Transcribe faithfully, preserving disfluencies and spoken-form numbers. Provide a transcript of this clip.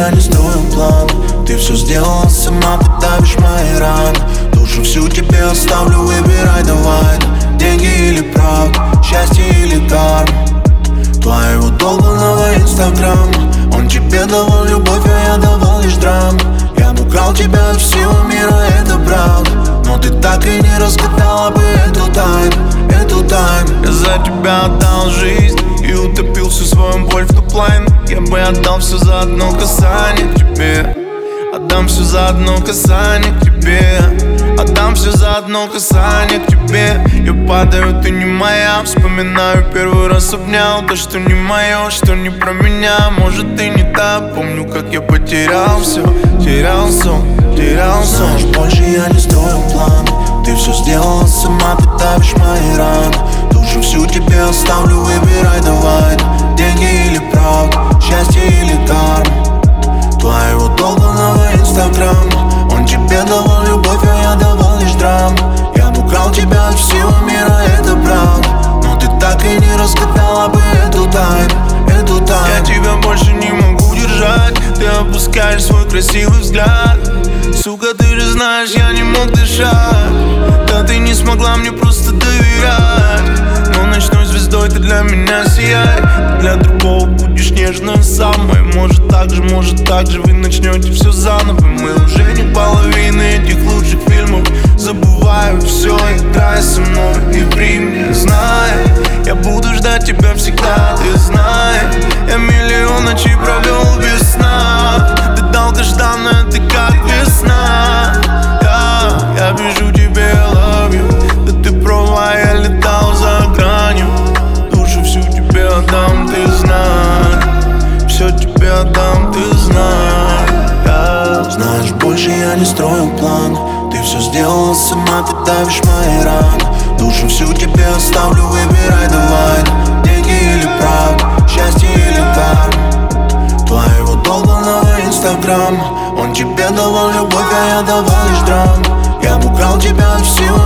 я не строю план. Ты все сделала сама, ты давишь мои раны. Душу всю тебе оставлю, выбирай давай. Деньги или правда, счастье или карма. Твоего долбанного инстаграма. Он тебе давал любовь, а я давал лишь драму. Я бы украл тебя от всего мира, это правда. Но ты так и не разгадала бы эту тайну, эту тайну. Я за тебя отдал жизнь и утопил всю свою боль в топ-лайн. Я бы отдал все за одно касание к тебе. Отдам все за одно касание к тебе. Отдам все за одно касание к тебе. Я падаю, ты не моя. Вспоминаю, первый раз обнял. То, что не мое, что не про меня. Может, ты не так. Помню, как я потерял все. Терял сон, терял сон. Знаешь, больше я не строю план. Ты все сделала сама, ты давишь мои раны. Душу всю тебе оставлю, выбирай давай. Деньги или правда, счастье или карма. Твоего долбанного инстаграма. Он тебе давал любовь, а я давал лишь драму. Я бы украл тебя от всего мира, это правда. Но ты так и не разгадала бы эту тайну, эту тайну. Я тебя больше не могу держать. Ты опускаешь свой красивый взгляд. Сука, ты же знаешь, я не мог дышать. Да ты не смогла мне просто доверять. Но ночной звездой ты для меня сияй. Ты для другого будешь нежно самой. Может так же, может так же вы начнете все заново. Мы уже не половины этих лучших фильмов. Забываю все, играй со мной и при мне. Знай, я буду ждать тебя всегда, ты знаешь. Я миллион ночей провел без сна. Ты долгожданная, ты как весна. Я, я пишу тебе I love you. Да ты права, я летал за гранью. Душу всю тебе отдам, ты знаешь. Все тебе отдам, ты знаешь. Я... Знаешь, больше я не строю план. Ты все сделала сама, ты давишь мои раны. Душу всю тебе оставлю, выбирай давай. Деньги или правда, счастье или карма. Твоего долбанного инстаграма. Он тебе давал любовь, а я давал лишь драму. Я бы украл тебя от всего